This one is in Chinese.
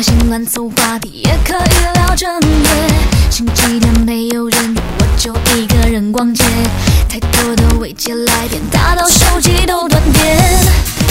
心乱凑话题，也可以聊正业。星期天没有人约，我就一个人逛街。太多的未接来电，打到手机都断电。